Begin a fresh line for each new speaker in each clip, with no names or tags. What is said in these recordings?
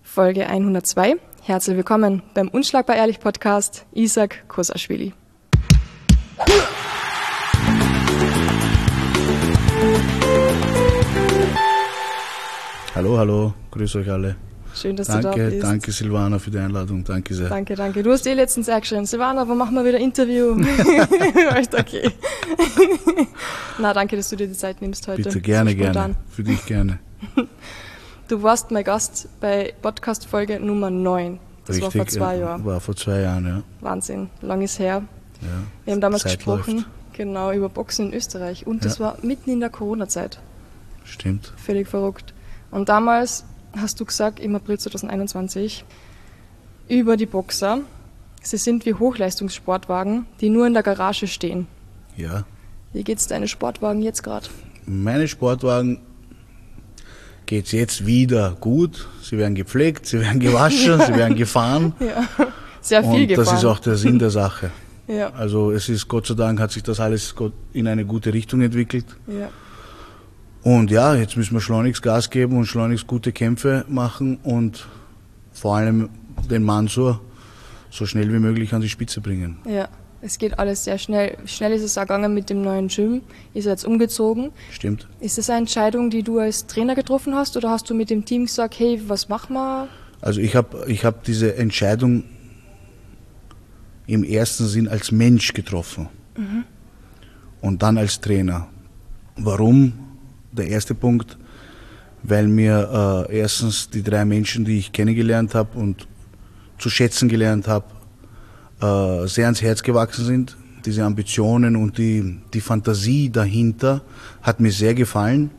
Folge 102. Herzlich willkommen beim Unschlagbar Ehrlich Podcast, Isaac Kosaschwili.
Hallo, grüß euch alle.
Schön, dass du da bist.
Danke Silvana für die Einladung, danke sehr.
Danke. Du hast letztens auch geschrieben, Silvana, wo machen wir wieder Interview? Echt okay. Na, danke, dass du dir die Zeit nimmst heute.
Bitte, gerne, für dich gerne.
Du warst mein Gast bei Podcast-Folge Nummer 9. Das
Richtig,
war vor 2 Jahren.
War vor 2 Jahren, ja.
Wahnsinn, lang ist her.
Ja,
wir haben damals
Zeit
gesprochen,
läuft.
genau, über Boxen in Österreich. Und das war mitten in der Corona-Zeit.
Stimmt.
Völlig verrückt. Und damals hast du gesagt, im April 2021, über die Boxer, sie sind wie Hochleistungssportwagen, die nur in der Garage stehen.
Ja.
Wie geht's deine Sportwagen jetzt gerade?
Meine Sportwagen geht's jetzt wieder gut. Sie werden gepflegt, sie werden gewaschen, sie werden gefahren.
Ja, sehr viel gefahren.
Und das ist auch der Sinn der Sache.
Ja.
Also es ist, Gott sei Dank, hat sich das alles in eine gute Richtung entwickelt.
Ja.
Und ja, jetzt müssen wir schleunigst Gas geben und schleunigst gute Kämpfe machen und vor allem den Mansur so schnell wie möglich an die Spitze bringen.
Ja, es geht alles sehr schnell. Schnell ist es auch gegangen mit dem neuen Gym. Ist er jetzt umgezogen.
Stimmt.
Ist das eine Entscheidung, die du als Trainer getroffen hast oder hast du mit dem Team gesagt, hey, was machen wir?
Also ich hab diese Entscheidung im ersten Sinn als Mensch getroffen und dann als Trainer. Warum? Der erste Punkt, weil mir erstens die 3 Menschen, die ich kennengelernt habe und zu schätzen gelernt habe, sehr ans Herz gewachsen sind. Diese Ambitionen und die Fantasie dahinter hat mir sehr gefallen.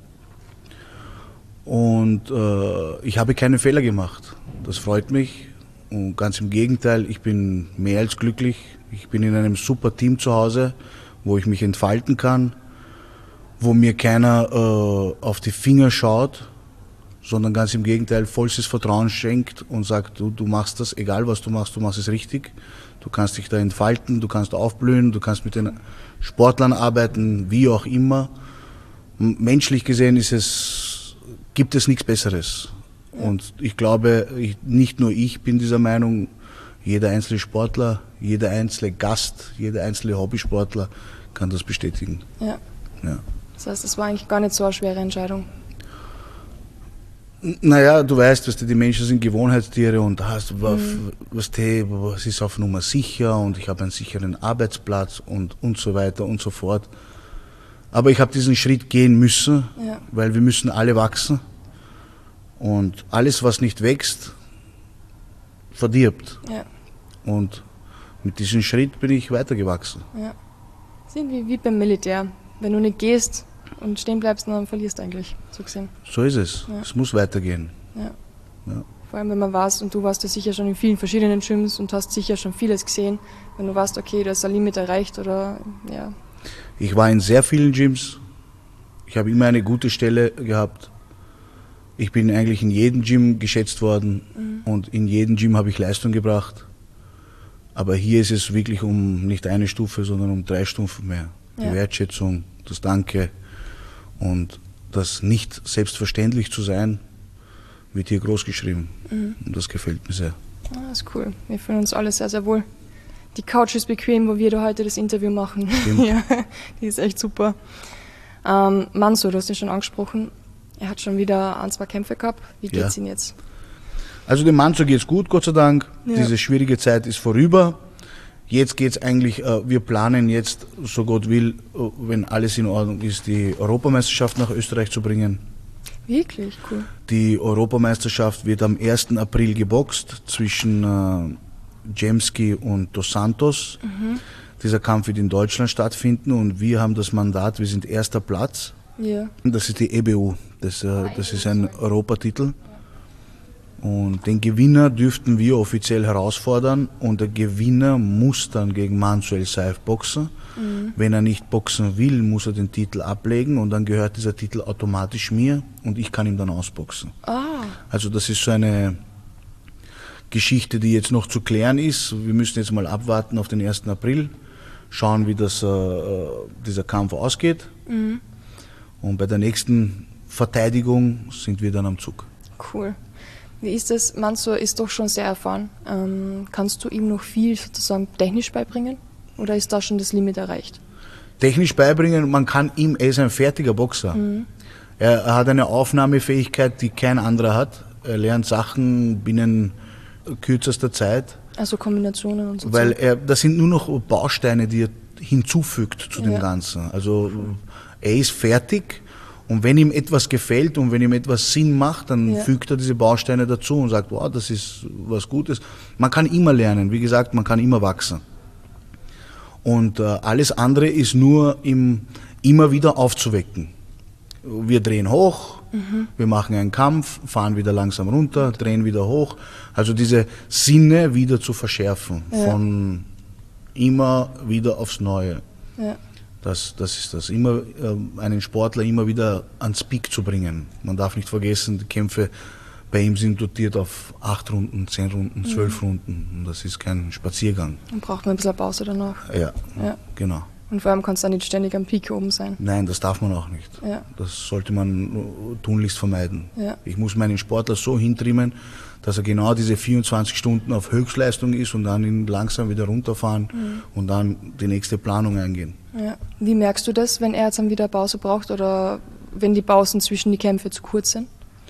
Und ich habe keine Fehler gemacht. Das freut mich. Und ganz im Gegenteil, ich bin mehr als glücklich. Ich bin in einem super Team zu Hause, wo ich mich entfalten kann, wo mir keiner auf die Finger schaut, sondern ganz im Gegenteil vollstes Vertrauen schenkt und sagt, du machst das, egal was du machst es richtig. Du kannst dich da entfalten, du kannst aufblühen, du kannst mit den Sportlern arbeiten, wie auch immer. Menschlich gesehen gibt es nichts Besseres. Und ich glaube, nicht nur ich bin dieser Meinung, jeder einzelne Sportler, jeder einzelne Gast, jeder einzelne Hobbysportler kann das bestätigen.
Ja.
Ja.
Das heißt, es war eigentlich gar nicht so eine schwere Entscheidung.
Naja, du weißt, die Menschen sind Gewohnheitstiere und es ist auf Nummer sicher und ich habe einen sicheren Arbeitsplatz und so weiter und so fort. Aber ich habe diesen Schritt gehen müssen, weil wir müssen alle wachsen und alles, was nicht wächst, verdirbt. Ja. Und mit diesem Schritt bin ich weitergewachsen. Ja.
Sind wie beim Militär. Wenn du nicht gehst und stehen bleibst, dann verlierst du eigentlich, so gesehen.
So ist es. Ja. Es muss weitergehen.
Ja. Ja. Vor allem, wenn man weiß, und du warst ja sicher schon in vielen verschiedenen Gyms und hast sicher schon vieles gesehen, wenn du weißt, okay, da ist ein Limit erreicht oder, ja.
Ich war in sehr vielen Gyms. Ich habe immer eine gute Stelle gehabt. Ich bin eigentlich in jedem Gym geschätzt worden und in jedem Gym habe ich Leistung gebracht. Aber hier ist es wirklich um nicht eine Stufe, sondern um 3 Stufen mehr. Die Wertschätzung, das Danke und das nicht selbstverständlich zu sein, wird hier groß geschrieben. Und das gefällt mir sehr.
Ah, das ist cool. Wir fühlen uns alle sehr, sehr wohl. Die Couch ist bequem, wo wir da heute das Interview machen. Ja, die ist echt super. Mansur, du hast ihn schon angesprochen. Er hat schon wieder 1, 2 Kämpfe gehabt. Wie geht's ihm jetzt?
Also dem Mansur geht's gut, Gott sei Dank. Ja. Diese schwierige Zeit ist vorüber. Jetzt geht's eigentlich, wir planen jetzt, so Gott will, wenn alles in Ordnung ist, die Europameisterschaft nach Österreich zu bringen.
Wirklich? Cool.
Die Europameisterschaft wird am 1. April geboxt zwischen Jemski und Dos Santos. Dieser Kampf wird in Deutschland stattfinden und wir haben das Mandat, wir sind 1. Platz. Ja. Das ist die EBU, das ist ein Europatitel. Und den Gewinner dürften wir offiziell herausfordern und der Gewinner muss dann gegen Mansur El-Saif boxen. Wenn er nicht boxen will, muss er den Titel ablegen und dann gehört dieser Titel automatisch mir und ich kann ihm dann ausboxen. Also das ist so eine Geschichte, die jetzt noch zu klären ist. Wir müssen jetzt mal abwarten auf den 1. April, schauen, wie dieser Kampf ausgeht. Und bei der nächsten Verteidigung sind wir dann am Zug.
Cool. Wie ist das? Mansour ist doch schon sehr erfahren. Kannst du ihm noch viel sozusagen technisch beibringen? Oder ist da schon das Limit erreicht?
Technisch beibringen, man kann ihm, er ist ein fertiger Boxer. Er hat eine Aufnahmefähigkeit, die kein anderer hat. Er lernt Sachen binnen kürzester Zeit.
Also Kombinationen und so.
Weil das sind nur noch Bausteine, die er hinzufügt zu dem Ganzen. Also er ist fertig. Und wenn ihm etwas gefällt und wenn ihm etwas Sinn macht, dann fügt er diese Bausteine dazu und sagt, wow, das ist was Gutes. Man kann immer lernen, wie gesagt, man kann immer wachsen. Und alles andere ist nur immer wieder aufzuwecken. Wir drehen hoch, wir machen einen Kampf, fahren wieder langsam runter, drehen wieder hoch. Also diese Sinne wieder zu verschärfen, von immer wieder aufs Neue.
Ja.
Das ist das. Immer einen Sportler immer wieder ans Peak zu bringen. Man darf nicht vergessen, die Kämpfe bei ihm sind dotiert auf 8 Runden, 10 Runden, 12 Runden. Und das ist kein Spaziergang.
Dann braucht man ein bisschen Pause danach.
Ja, genau.
Und vor allem kannst du auch nicht ständig am Peak oben sein.
Nein, das darf man auch nicht.
Ja.
Das sollte man tunlichst vermeiden.
Ja.
Ich muss meinen Sportler so hintrimmen, dass er genau diese 24 Stunden auf Höchstleistung ist und dann ihn langsam wieder runterfahren und dann die nächste Planung eingehen.
Ja. Wie merkst du das, wenn er jetzt dann wieder Pause braucht oder wenn die Pausen zwischen die Kämpfe zu kurz sind?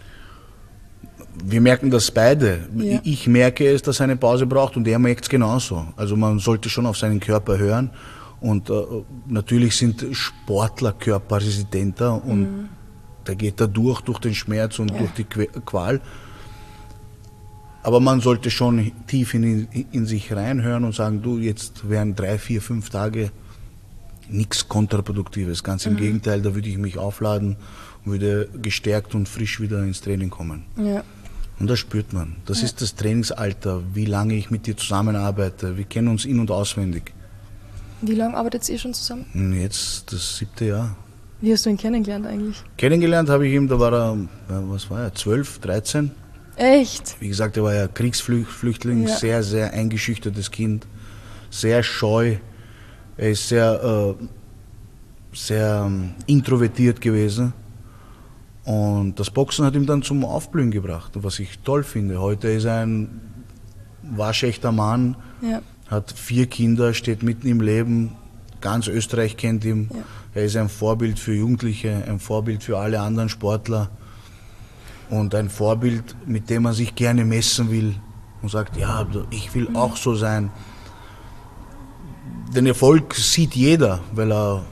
Wir merken das beide.
Ja.
Ich merke es, dass er eine Pause braucht und er merkt es genauso. Also man sollte schon auf seinen Körper hören und natürlich sind Sportler körperresistenter und der geht da durch den Schmerz und durch die Qual. Aber man sollte schon tief in sich reinhören und sagen, du, jetzt wären 3, 4, 5 Tage nichts Kontraproduktives. Ganz im Gegenteil, da würde ich mich aufladen und würde gestärkt und frisch wieder ins Training kommen.
Ja.
Und das spürt man. Das ist das Trainingsalter, wie lange ich mit dir zusammenarbeite. Wir kennen uns in- und auswendig.
Wie lange arbeitet ihr schon zusammen?
Jetzt das 7. Jahr.
Wie hast du ihn kennengelernt eigentlich?
Kennengelernt habe ich ihn, da war er, was war er, 12, 13.
Echt?
Wie gesagt, er war ja Kriegsflüchtling, sehr, sehr eingeschüchtertes Kind, sehr scheu. Er ist sehr introvertiert gewesen. Und das Boxen hat ihn dann zum Aufblühen gebracht, was ich toll finde. Heute ist er ein waschechter Mann, hat 4 Kinder, steht mitten im Leben, ganz Österreich kennt ihn. Ja. Er ist ein Vorbild für Jugendliche, ein Vorbild für alle anderen Sportler und ein Vorbild, mit dem man sich gerne messen will und sagt, ja, ich will auch so sein. Den Erfolg sieht jeder, weil er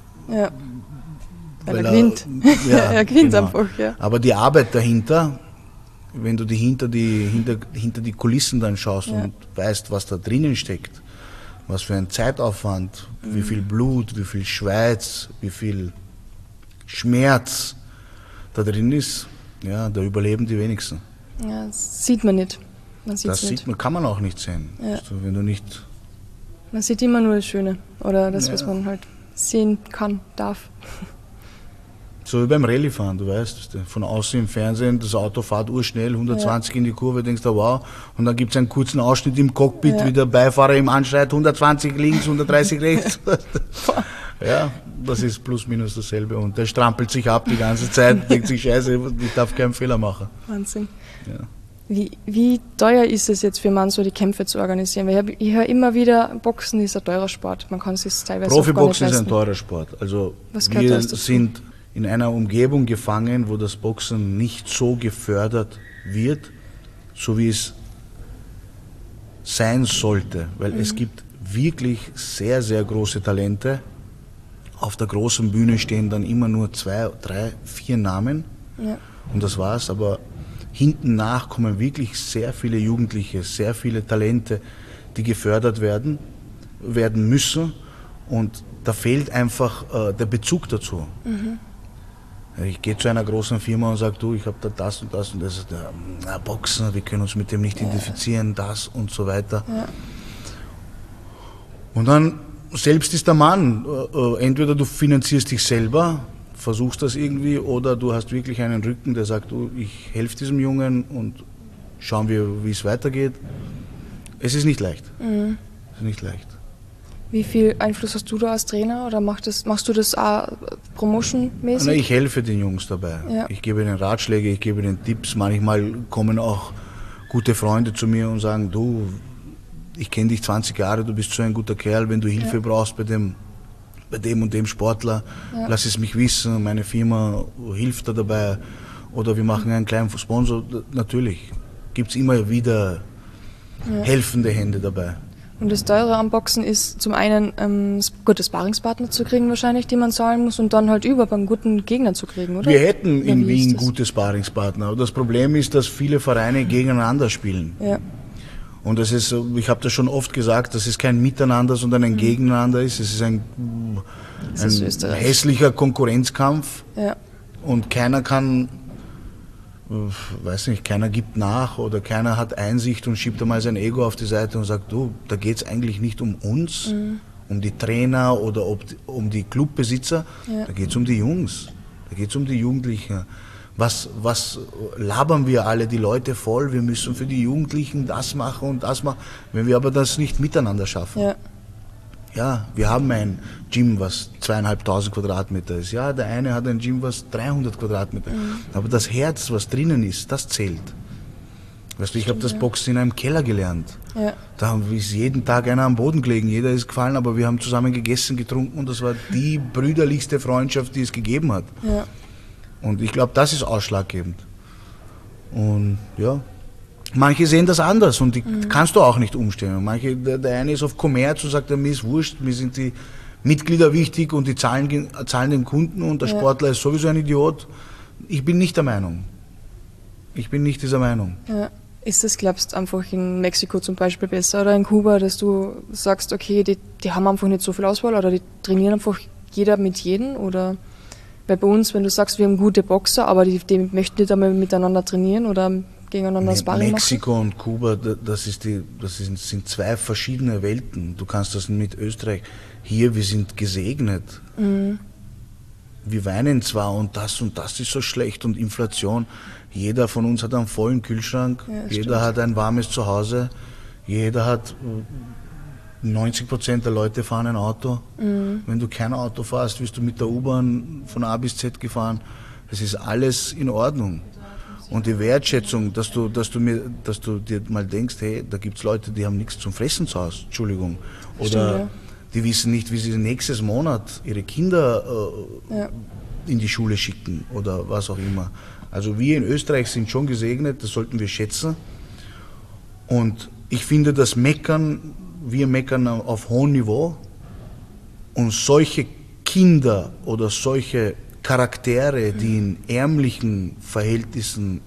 gewinnt.
Er gewinnt einfach, ja.
Aber die Arbeit dahinter, wenn du hinter die Kulissen dann schaust und weißt, was da drinnen steckt, was für ein Zeitaufwand, wie viel Blut, wie viel Schweiß, wie viel Schmerz da drin ist, ja, da überleben die wenigsten.
Ja, das sieht man nicht.
Kann man auch nicht sehen.
Ja.
Also, wenn du nicht.
Man sieht immer nur das Schöne oder das, was man halt sehen kann, darf.
So wie beim Rallye-Fahren, du weißt, von außen im Fernsehen, das Auto fährt urschnell, 120 in die Kurve, denkst du, wow, und dann gibt es einen kurzen Ausschnitt im Cockpit, wie der Beifahrer ihm anschreit, 120 links, 130 rechts. Ja, das ist plus minus dasselbe und der strampelt sich ab die ganze Zeit, denkt sich, scheiße, ich darf keinen Fehler machen.
Wahnsinn.
Ja.
Wie teuer ist es jetzt für Mansour, die Kämpfe zu organisieren? Weil ich höre immer wieder, Boxen ist ein teurer Sport. Man kann es sich teilweise
Profiboxen ist ein teurer Sport. Also wir sind in einer Umgebung gefangen, wo das Boxen nicht so gefördert wird, so wie es sein sollte. Weil es gibt wirklich sehr, sehr große Talente. Auf der großen Bühne stehen dann immer nur 2, 3, 4 Namen und das war's. Aber hinten nach kommen wirklich sehr viele Jugendliche, sehr viele Talente, die gefördert werden müssen und da fehlt einfach der Bezug dazu. Ich gehe zu einer großen Firma und sage, du, ich habe da das und das und das. Boxen, wir können uns mit dem nicht identifizieren, das und so weiter. Ja. Und dann, selbst ist der Mann, entweder du finanzierst dich selber, versuchst das irgendwie, oder du hast wirklich einen Rücken, der sagt, du, ich helfe diesem Jungen und schauen wir, wie es weitergeht. Es ist nicht leicht. Es ist nicht leicht.
Wie viel Einfluss hast du da als Trainer oder machst du das auch promotionmäßig?
Ich helfe den Jungs dabei. Ja. Ich gebe ihnen Ratschläge, ich gebe ihnen Tipps. Manchmal kommen auch gute Freunde zu mir und sagen, du, ich kenne dich 20 Jahre, du bist so ein guter Kerl, wenn du Hilfe brauchst bei dem und dem Sportler, lass es mich wissen, meine Firma hilft da dabei oder wir machen einen kleinen Sponsor. Natürlich gibt es immer wieder helfende Hände dabei.
Und das Teure am Boxen ist zum einen gute Sparringspartner zu kriegen wahrscheinlich, die man zahlen muss und dann halt überhaupt einen guten Gegner zu kriegen, oder?
Wir hätten in Wien gute Sparringspartner, aber das Problem ist, dass viele Vereine gegeneinander spielen. Ja. Und das ist, ich habe das schon oft gesagt, dass es kein Miteinander, sondern ein Gegeneinander ist. Es ist ein hässlicher Konkurrenzkampf und keiner kann, weiß nicht, keiner gibt nach oder keiner hat Einsicht und schiebt einmal sein Ego auf die Seite und sagt, du, da geht es eigentlich nicht um uns, um die Trainer oder um die Clubbesitzer, da geht es um die Jungs, da geht es um die Jugendlichen. Was labern wir alle die Leute voll, wir müssen für die Jugendlichen das machen und das machen, wenn wir aber das nicht miteinander schaffen. Ja, wir haben ein Gym, was 2.500 Quadratmeter ist. Ja, der eine hat ein Gym, was 300 Quadratmeter. Aber das Herz, was drinnen ist, das zählt. Weißt du, ich habe das Boxen in einem Keller gelernt. Ja. Da ist jeden Tag einer am Boden gelegen, jeder ist gefallen, aber wir haben zusammen gegessen, getrunken und das war die brüderlichste Freundschaft, die es gegeben hat. Ja. Und ich glaube, das ist ausschlaggebend. Und ja, manche sehen das anders und die kannst du auch nicht umstellen. Manche, der eine ist auf Kommerz und sagt, mir ist wurscht, mir sind die Mitglieder wichtig und die zahlen den Kunden und der Sportler ist sowieso ein Idiot. Ich bin nicht der Meinung. Ich bin nicht dieser Meinung. Ja.
Ist das, glaubst du, einfach in Mexiko zum Beispiel besser oder in Kuba, dass du sagst, okay, die haben einfach nicht so viel Auswahl oder die trainieren einfach jeder mit jedem? Oder weil bei uns, wenn du sagst, wir haben gute Boxer, aber die möchten nicht einmal miteinander trainieren oder gegeneinander Sparring machen?
Mexiko und Kuba, sind zwei verschiedene Welten. Du kannst das mit Österreich. Hier, wir sind gesegnet. Wir weinen zwar und das ist so schlecht und Inflation. Jeder von uns hat einen vollen Kühlschrank, jeder hat ein warmes Zuhause, jeder hat 90% der Leute fahren ein Auto. Wenn du kein Auto fährst, wirst du mit der U-Bahn von A bis Z gefahren. Das ist alles in Ordnung. Und die Wertschätzung, dass du dir mal denkst, hey, da gibt es Leute, die haben nichts zum Fressen zu Hause, Entschuldigung. Oder die wissen nicht, wie sie nächstes Monat ihre Kinder in die Schule schicken oder was auch immer. Also wir in Österreich sind schon gesegnet, das sollten wir schätzen. Und ich finde, wir meckern auf hohem Niveau und solche Kinder oder solche Charaktere, die in ärmlichen Verhältnissen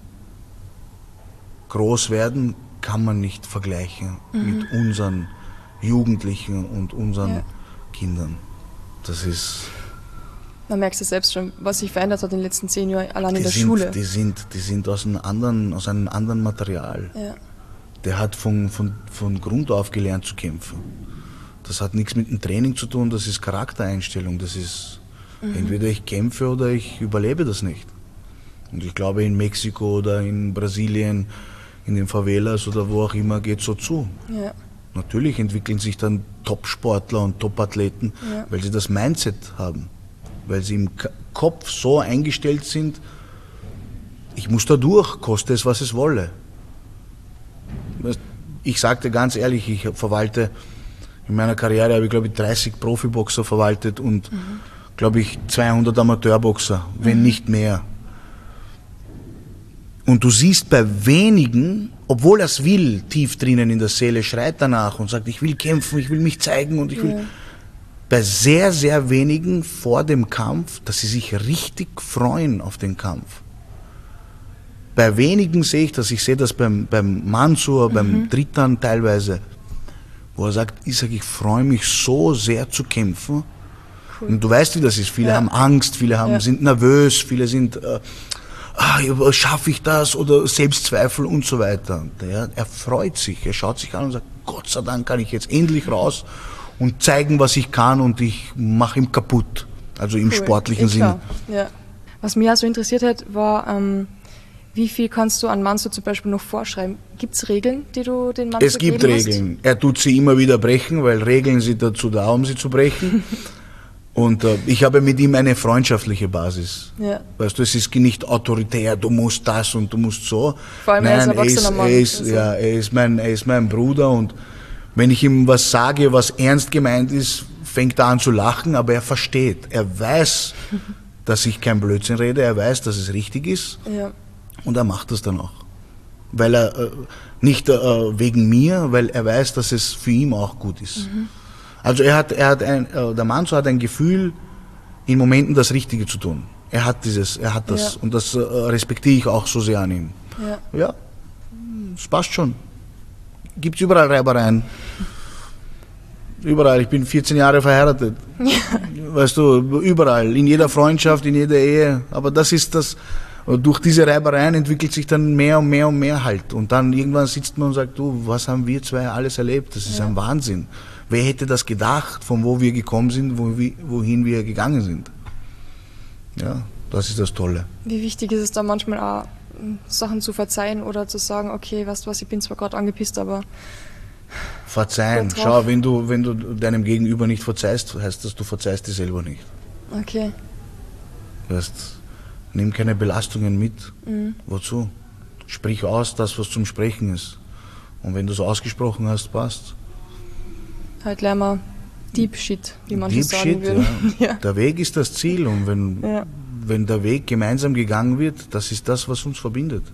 groß werden, kann man nicht vergleichen mit unseren Jugendlichen und unseren Kindern. Das ist...
Man merkt es selbst schon, was sich verändert hat in den letzten 10 Jahren, allein in der Schule.
Die sind aus einem anderen Material. Ja. Der hat von Grund auf gelernt zu kämpfen. Das hat nichts mit dem Training zu tun, das ist Charaktereinstellung. Das ist entweder ich kämpfe oder ich überlebe das nicht. Und ich glaube, in Mexiko oder in Brasilien, in den Favelas oder wo auch immer, geht es so zu. Ja. Natürlich entwickeln sich dann Top-Sportler und Top-Athleten, weil sie das Mindset haben. Weil sie im Kopf so eingestellt sind, ich muss da durch, koste es, was es wolle. Ich sagte ganz ehrlich, ich verwalte, in meiner Karriere habe ich, glaube ich, 30 Profiboxer verwaltet und, glaube ich, 200 Amateurboxer, wenn nicht mehr. Und du siehst bei wenigen, obwohl er es will, tief drinnen in der Seele, schreit danach und sagt, ich will kämpfen, ich will mich zeigen und ich will... Bei sehr, sehr wenigen vor dem Kampf, dass sie sich richtig freuen auf den Kampf. Bei wenigen sehe ich das, beim Mansur, beim Dritan teilweise, wo er sagt, ich freue mich so sehr zu kämpfen. Cool. Und du weißt, wie das ist, viele haben Angst, viele sind nervös, viele sind, schaffe ich das oder Selbstzweifel und so weiter. Er freut sich, er schaut sich an und sagt, Gott sei Dank kann ich jetzt endlich raus und zeigen, was ich kann und ich mache ihn kaputt. Also im sportlichen Sinne.
Ja. Was mich auch so interessiert hat, war, Wie viel kannst du an Manso zum Beispiel noch vorschreiben? Gibt es Regeln, die du den Manso
Es gibt Regeln. Er tut sie immer wieder brechen, weil Regeln sind dazu da, um sie zu brechen. Und ich habe mit ihm eine freundschaftliche Basis.
Ja.
Weißt du, es ist nicht autoritär, du musst das und du musst so.
Vor allem,
nein,
er ist ein erwachsener Mann.
Er ist mein Bruder und wenn ich ihm was sage, was ernst gemeint ist, fängt er an zu lachen, aber er versteht. Er weiß, dass ich kein Blödsinn rede, er weiß, dass es richtig ist.
Ja.
Und er macht das dann auch. Weil er, nicht wegen mir, weil er weiß, dass es für ihn auch gut ist. Mhm. Also der Manso hat ein Gefühl, in Momenten das Richtige zu tun. Er hat das. Ja. Und das respektiere ich auch so sehr an ihm. Ja, es passt schon. Gibt's überall Reibereien. Überall, ich bin 14 Jahre verheiratet. Ja. Weißt du, überall, in jeder Freundschaft, in jeder Ehe. Aber das ist das, durch diese Reibereien entwickelt sich dann mehr und mehr und mehr halt. Und dann irgendwann sitzt man und sagt, du, was haben wir zwei alles erlebt? Das ist ein Wahnsinn. Wer hätte das gedacht, von wo wir gekommen sind, wohin wir gegangen sind? Ja, das ist das Tolle.
Wie wichtig ist es da manchmal auch, Sachen zu verzeihen oder zu sagen, okay, weißt du was, ich bin zwar gerade angepisst, aber...
Verzeihen. Schau, wenn du deinem Gegenüber nicht verzeihst, heißt das, du verzeihst dir selber nicht.
Okay.
Weißt, nimm keine Belastungen mit. Mhm. Wozu? Sprich aus das, was zum Sprechen ist. Und wenn du es ausgesprochen hast, passt.
Halt lernen wir Deep Shit, wie man das sagen würde.
Ja. Ja. Der Weg ist das Ziel und wenn der Weg gemeinsam gegangen wird, das ist das, was uns verbindet.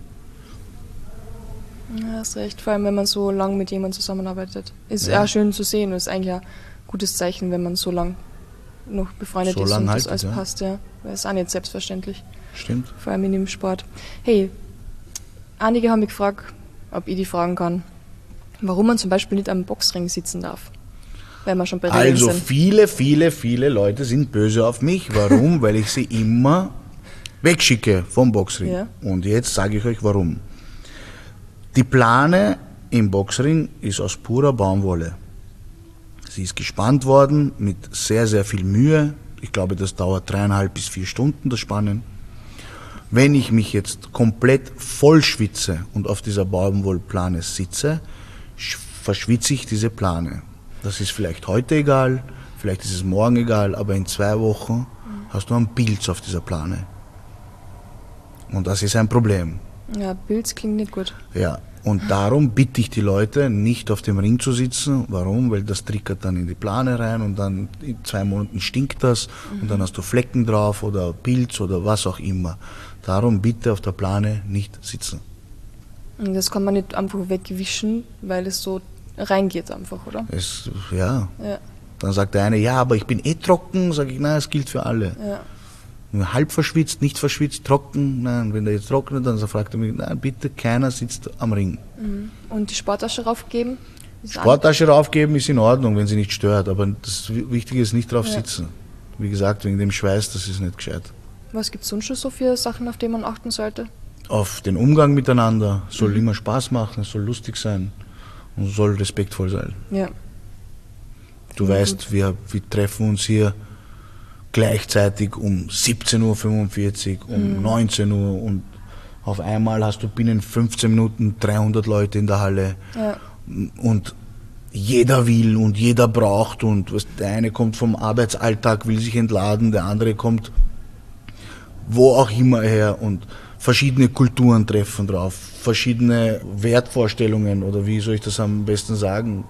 Ja, hast recht, vor allem wenn man so lange mit jemandem zusammenarbeitet. Ist ja schön zu sehen, ist eigentlich ein gutes Zeichen, wenn man so lang noch befreundet ist und das alles passt. Ja. Weil es auch nicht selbstverständlich.
Stimmt.
Vor allem in dem Sport. Hey, einige haben mich gefragt, ob ich die fragen kann, warum man zum Beispiel nicht am Boxring sitzen darf. Wenn wir schon bei der
Also
sind.
viele Leute sind böse auf mich. Warum? Weil ich sie immer wegschicke vom Boxring. Ja. Und jetzt sage ich euch warum. Die Plane im Boxring ist aus purer Baumwolle. Sie ist gespannt worden mit sehr, sehr viel Mühe. Ich glaube, das dauert 3,5 bis 4 Stunden, das Spannen. Wenn ich mich jetzt komplett voll schwitze und auf dieser Baumwollplane sitze, verschwitze ich diese Plane. Das ist vielleicht heute egal, vielleicht ist es morgen egal, aber in 2 Wochen hast du einen Pilz auf dieser Plane. Und das ist ein Problem.
Ja, Pilz klingt nicht gut.
Ja, und darum bitte ich die Leute, nicht auf dem Ring zu sitzen. Warum? Weil das triggert dann in die Plane rein und dann in 2 Monaten stinkt das und dann hast du Flecken drauf oder Pilz oder was auch immer. Darum bitte auf der Plane nicht sitzen.
Und das kann man nicht einfach wegwischen, weil es so reingeht einfach, oder?
Ja. Dann sagt der eine, ja, aber ich bin trocken. Sage ich, nein, es gilt für alle. Ja. Halb verschwitzt, nicht verschwitzt, trocken. Nein, wenn der jetzt trocknet, dann fragt er mich, nein, bitte, keiner sitzt am Ring.
Und die Sporttasche raufgeben?
Sporttasche raufgeben ist in Ordnung, wenn sie nicht stört, aber das Wichtige ist nicht drauf sitzen. Wie gesagt, wegen dem Schweiß, das ist nicht gescheit.
Was gibt es sonst schon so für Sachen, auf die man achten sollte?
Auf den Umgang miteinander. Es soll immer Spaß machen, es soll lustig sein. Und soll respektvoll sein.
Ja.
Du weißt, wir treffen uns hier gleichzeitig um 17:45 Uhr, um 19 Uhr und auf einmal hast du binnen 15 Minuten 300 Leute in der Halle. Ja. Und jeder will und jeder braucht und der eine kommt vom Arbeitsalltag, will sich entladen, der andere kommt wo auch immer her und verschiedene Kulturen treffen drauf, verschiedene Wertvorstellungen oder wie soll ich das am besten sagen?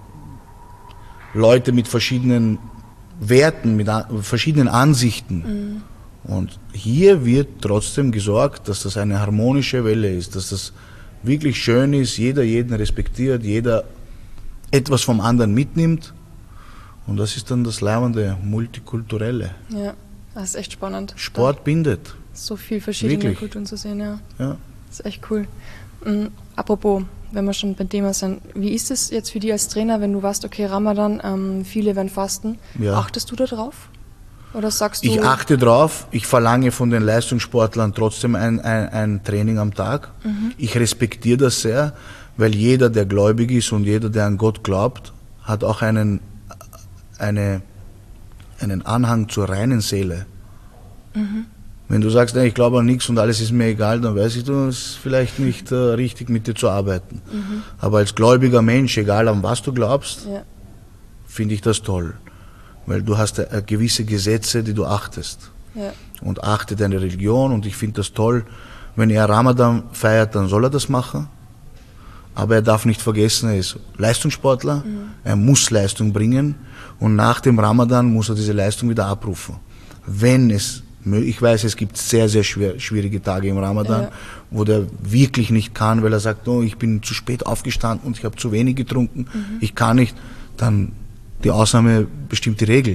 Leute mit verschiedenen Werten, mit verschiedenen Ansichten. Und hier wird trotzdem gesorgt, dass das eine harmonische Welle ist, dass das wirklich schön ist, jeder jeden respektiert, jeder etwas vom anderen mitnimmt. Und das ist dann das Leibende, Multikulturelle.
Ja, das ist echt spannend.
Sport bindet.
So viel verschiedene Kulturen zu sehen, ja. Das ist echt cool. Apropos, wenn wir schon beim Thema sind, wie ist es jetzt für dich als Trainer, wenn du weißt, okay, Ramadan, viele werden fasten, achtest du da drauf? Oder sagst du...
Ich achte drauf, ich verlange von den Leistungssportlern trotzdem ein Training am Tag. Ich respektiere das sehr, weil jeder, der gläubig ist und jeder, der an Gott glaubt, hat auch einen Anhang zur reinen Seele. Wenn du sagst, ich glaube an nichts und alles ist mir egal, dann weiß ich, du, es ist vielleicht nicht richtig, mit dir zu arbeiten. Aber als gläubiger Mensch, egal an was du glaubst, finde ich das toll. Weil du hast gewisse Gesetze, die du achtest. Ja. Und achte deine Religion, und ich finde das toll. Wenn er Ramadan feiert, dann soll er das machen. Aber er darf nicht vergessen, er ist Leistungssportler, er muss Leistung bringen, und nach dem Ramadan muss er diese Leistung wieder abrufen. Wenn es, ich weiß, es gibt sehr, sehr schwierige Tage im Ramadan, wo der wirklich nicht kann, weil er sagt, oh, ich bin zu spät aufgestanden und ich habe zu wenig getrunken, ich kann nicht, dann die Ausnahme bestimmt die Regel.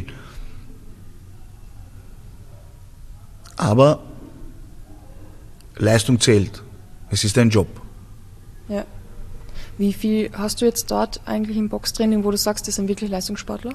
Aber Leistung zählt. Es ist ein Job.
Ja. Wie viel hast du jetzt dort eigentlich im Boxtraining, wo du sagst, das sind wirklich Leistungssportler?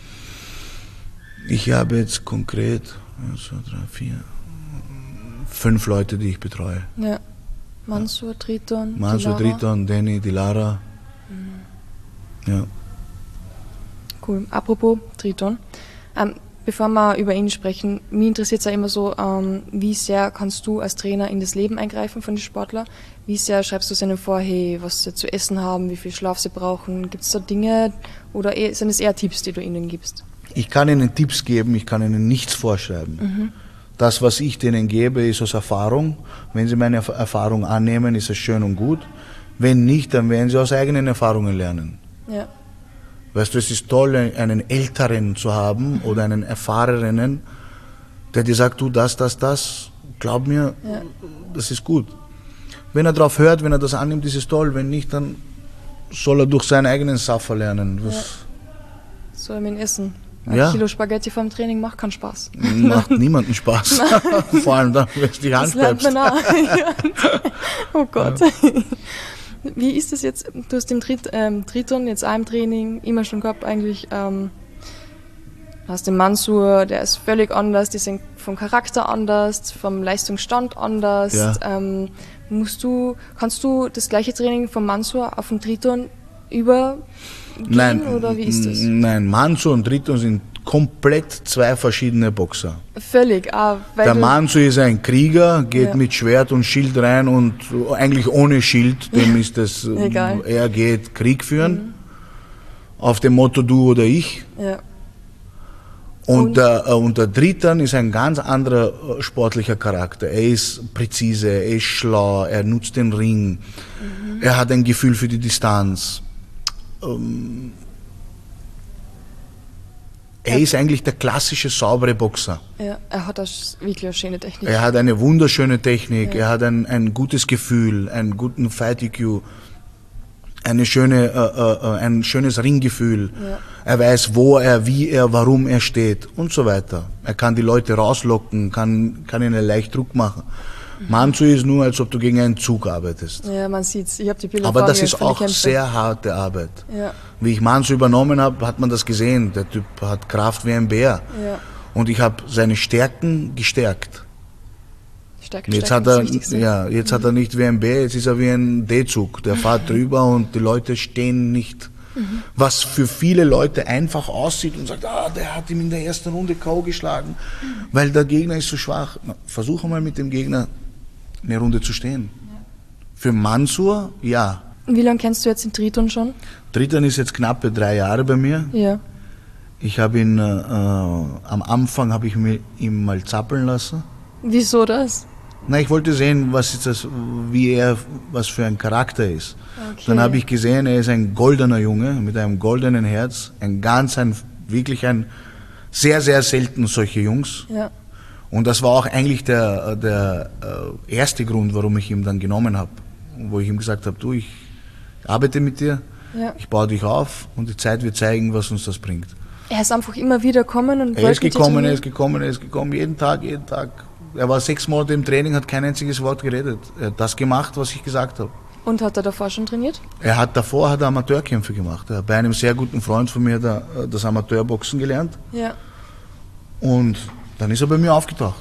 Ich habe jetzt konkret 1, 2, 3, 4, 5 Leute, die ich betreue.
Ja. Mansur, Triton,
Triton, Danny, Dilara. Ja.
Cool. Apropos Triton. Bevor wir über ihn sprechen, mich interessiert es ja immer so, wie sehr kannst du als Trainer in das Leben eingreifen von den Sportlern? Wie sehr schreibst du ihnen vor, hey, was sie zu essen haben, wie viel Schlaf sie brauchen? Gibt es da Dinge oder sind es eher Tipps, die du ihnen gibst?
Ich kann ihnen Tipps geben, ich kann ihnen nichts vorschreiben. Das, was ich denen gebe, ist aus Erfahrung. Wenn sie meine Erfahrung annehmen, ist es schön und gut. Wenn nicht, dann werden sie aus eigenen Erfahrungen lernen. Ja. Weißt du, es ist toll, einen Älteren zu haben oder einen Erfahrenen, der dir sagt, du, das, glaub mir, das ist gut. Wenn er darauf hört, wenn er das annimmt, ist es toll. Wenn nicht, dann soll er durch seinen eigenen Saffer lernen.
Soll er mit Essen. Ein Kilo Spaghetti vor dem Training macht keinen Spaß.
Macht niemanden Spaß. Vor allem dann, wenn du die Hand bleibst.
Oh Gott. Ja. Wie ist das jetzt? Du hast den Triton jetzt auch im Training immer schon gehabt eigentlich. Hast den Mansur, der ist völlig anders, die sind vom Charakter anders, vom Leistungsstand anders. Ja. Kannst du das gleiche Training vom Mansur auf den Triton übergehen?
Nein,
oder wie ist das?
Nein, Mansur und Triton sind komplett 2 verschiedene Boxer.
Völlig.
Der Mansur ist ein Krieger, geht mit Schwert und Schild rein und eigentlich ohne Schild, dem ist es, er geht Krieg führen, auf dem Motto du oder ich. Ja. Und der Triton ist ein ganz anderer sportlicher Charakter. Er ist präzise, er ist schlau, er nutzt den Ring, er hat ein Gefühl für die Distanz. Er ist eigentlich der klassische, saubere Boxer. Ja,
er hat wirklich eine schöne Technik.
Er hat eine wunderschöne Technik, er hat ein gutes Gefühl, einen guten Fight-IQ, ein schönes Ringgefühl. Ja. Er weiß, wo er, wie er, warum er steht und so weiter. Er kann die Leute rauslocken, kann ihnen leicht Druck machen. Mansur ist nur, als ob du gegen einen Zug arbeitest.
Ja, man sieht's. Ich habe die Bilder.
Aber das ist auch sehr harte Arbeit. Ja. Wie ich Mansur übernommen habe, hat man das gesehen. Der Typ hat Kraft wie ein Bär. Ja. Und ich habe seine Stärken gestärkt. Jetzt hat er nicht wie ein Bär, jetzt ist er wie ein D-Zug. Der fährt drüber und die Leute stehen nicht. Was für viele Leute einfach aussieht und sagt, der hat ihm in der ersten Runde K.O. geschlagen, weil der Gegner ist so schwach. Versuch mal mit dem Gegner eine Runde zu stehen. Ja. Für Mansur, ja.
Wie lange kennst du jetzt den Triton schon?
Triton ist jetzt knappe 3 Jahre bei mir. Ja. Ich habe ihn, am Anfang habe ich ihn mal zappeln lassen.
Wieso das?
Na, ich wollte sehen, was für ein Charakter ist. Okay. Dann habe ich gesehen, er ist ein goldener Junge mit einem goldenen Herz, wirklich ein sehr, sehr selten solche Jungs. Ja. Und das war auch eigentlich der erste Grund, warum ich ihn dann genommen habe. Wo ich ihm gesagt habe, du, ich arbeite mit dir, ich baue dich auf und die Zeit wird zeigen, was uns das bringt.
Er ist einfach immer wieder gekommen und
er ist gekommen, jeden Tag. Er war 6 Monate im Training, hat kein einziges Wort geredet. Er hat das gemacht, was ich gesagt habe.
Und hat er davor schon trainiert?
Davor hat er Amateurkämpfe gemacht. Er hat bei einem sehr guten Freund von mir das Amateurboxen gelernt. Ja. Und dann ist er bei mir aufgetaucht.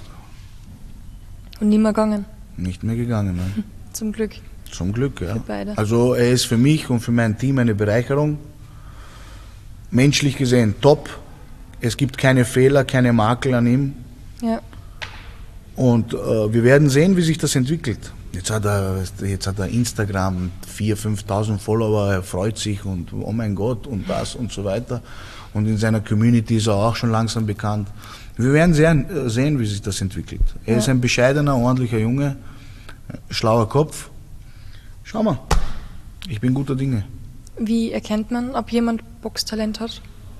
Und nie mehr gegangen?
Nicht mehr gegangen, nein.
Zum Glück.
Zum Glück, ja. Für beide. Also er ist für mich und für mein Team eine Bereicherung. Menschlich gesehen top. Es gibt keine Fehler, keine Makel an ihm. Ja. Und wir werden sehen, wie sich das entwickelt. Jetzt hat er Instagram 4.000, 5.000 Follower, er freut sich und oh mein Gott und das und so weiter. Und in seiner Community ist er auch schon langsam bekannt. Wir werden sehen, wie sich das entwickelt. Er ist ein bescheidener, ordentlicher Junge, schlauer Kopf. Schau mal, ich bin guter Dinge.
Wie erkennt man, ob jemand Boxtalent hat?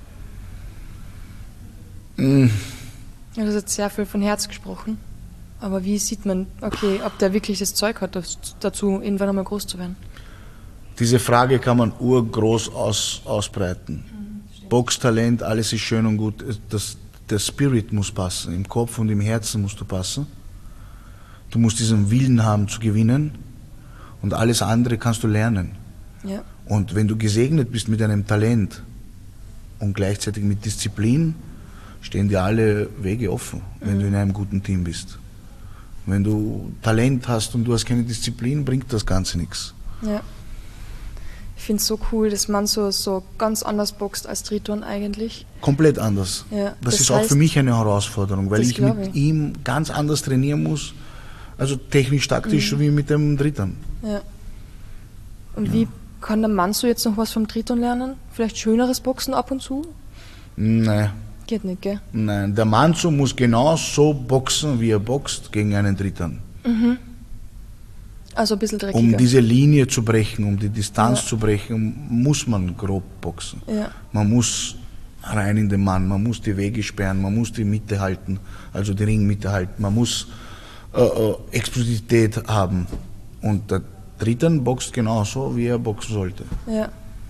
Mm.
Du hast jetzt sehr viel von Herz gesprochen. Aber wie sieht man, okay, ob der wirklich das Zeug hat, dazu irgendwann einmal groß zu werden?
Diese Frage kann man urgroß ausbreiten. Boxtalent, alles ist schön und gut. Der Spirit muss passen. Im Kopf und im Herzen musst du passen. Du musst diesen Willen haben zu gewinnen. Und alles andere kannst du lernen.
Ja.
Und wenn du gesegnet bist mit einem Talent und gleichzeitig mit Disziplin, stehen dir alle Wege offen, wenn du in einem guten Team bist. Wenn du Talent hast und du hast keine Disziplin, bringt das Ganze nichts.
Ja. Ich finde es so cool, dass man so ganz anders boxt als Triton eigentlich.
Komplett anders.
Ja,
das ist auch für mich eine Herausforderung, weil ich mit ihm ganz anders trainieren muss, also technisch, taktisch, wie mit dem Triton.
Ja. Und wie kann der Manso jetzt noch was vom Triton lernen? Vielleicht schöneres Boxen ab und zu?
Nein.
Geht nicht, gell?
Nein, der Manso muss genau so boxen, wie er boxt gegen einen Triton.
Mhm. Also ein bisschen dreckiger.
Um diese Linie zu brechen, um die Distanz zu brechen, muss man grob boxen.
Ja.
Man muss rein in den Mann, man muss die Wege sperren, man muss die Mitte halten, also die Ringmitte halten, man muss Explosivität haben. Und der Triton boxt genauso, wie er boxen sollte.
Ja.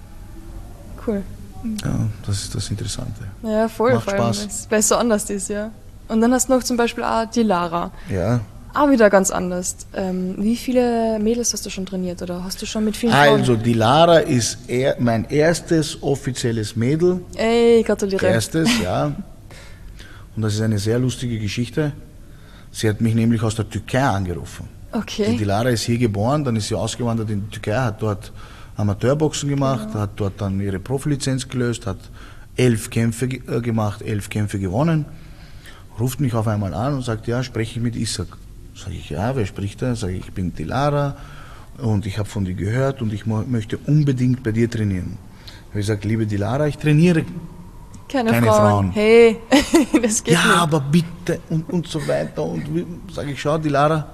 Cool.
Ja, das ist das Interessante.
Ja, voll.
Macht Spaß.
Weil es so anders ist, ja. Und dann hast du noch zum Beispiel auch die Lara.
Ja.
Auch wieder ganz anders. Wie viele Mädels hast du schon trainiert oder hast du schon mit vielen Frauen?
Also, die Lara ist mein erstes offizielles Mädel.
Ey, gratuliere.
Erstes, ja. Und das ist eine sehr lustige Geschichte. Sie hat mich nämlich aus der Türkei angerufen.
Okay.
Die Lara ist hier geboren, dann ist sie ausgewandert in die Türkei, hat dort Amateurboxen gemacht, hat dort dann ihre Profilizenz gelöst, hat 11 Kämpfe gemacht, 11 Kämpfe gewonnen, ruft mich auf einmal an und sagt, ja, spreche ich mit Isaac. Sage ich, ja, wer spricht da? Sage ich bin die Lara und ich habe von dir gehört und ich möchte unbedingt bei dir trainieren. Ich habe gesagt, liebe die Lara, ich trainiere keine Frauen.
Hey, das geht
ja,
nicht.
aber bitte und so weiter. Und sage ich, schau, die Lara,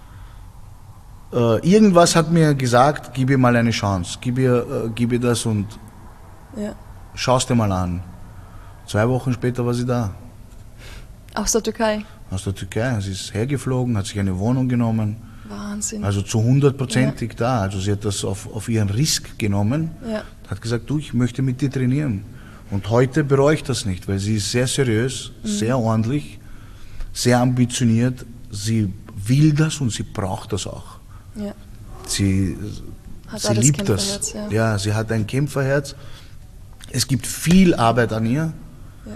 irgendwas hat mir gesagt, gib ihr mal eine Chance, gib ihr das und schau es dir mal an. 2 Wochen später war sie da.
Aus der Türkei?
Aus der Türkei. Sie ist hergeflogen, hat sich eine Wohnung genommen.
Wahnsinn.
Also zu 100%ig da. Also sie hat das auf ihren Risk genommen.
Ja.
Hat gesagt, du, ich möchte mit dir trainieren. Und heute bereue ich das nicht, weil sie ist sehr seriös, sehr ordentlich, sehr ambitioniert. Sie will das und sie braucht das auch.
Ja.
Sie liebt das. Ja, sie hat ein Kämpferherz. Es gibt viel Arbeit an ihr.
Ja.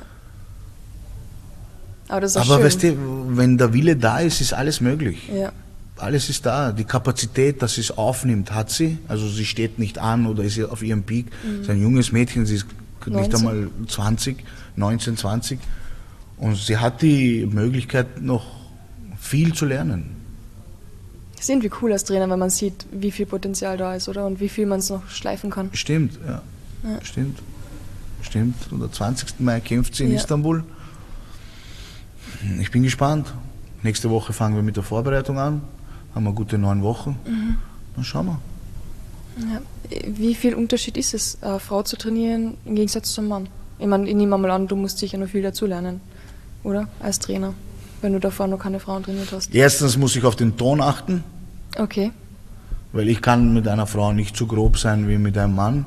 Aber das ist
Aber
schön.
weißt du, wenn der Wille da ist, ist alles möglich.
Ja.
Alles ist da. Die Kapazität, dass sie es aufnimmt, hat sie. Also sie steht nicht an oder ist auf ihrem Peak. Sie ist ein junges Mädchen, sie ist
19.
nicht einmal 19, 20. Und sie hat die Möglichkeit, noch viel zu lernen.
Es ist irgendwie cool als Trainer, wenn man sieht, wie viel Potenzial da ist, oder? Und wie viel man es noch schleifen kann.
Stimmt, ja. Stimmt. Und am 20. Mai kämpft sie in Istanbul. Ich bin gespannt. Nächste Woche fangen wir mit der Vorbereitung an. Haben wir gute 9 Wochen. Dann schauen wir.
Ja. Wie viel Unterschied ist es, eine Frau zu trainieren im Gegensatz zum Mann? Ich meine, ich nehme mal an, du musst sicher noch viel dazulernen, oder? Als Trainer, wenn du davor noch keine Frauen trainiert hast.
Erstens muss ich auf den Ton achten.
Okay.
Weil ich kann mit einer Frau nicht so grob sein wie mit einem Mann.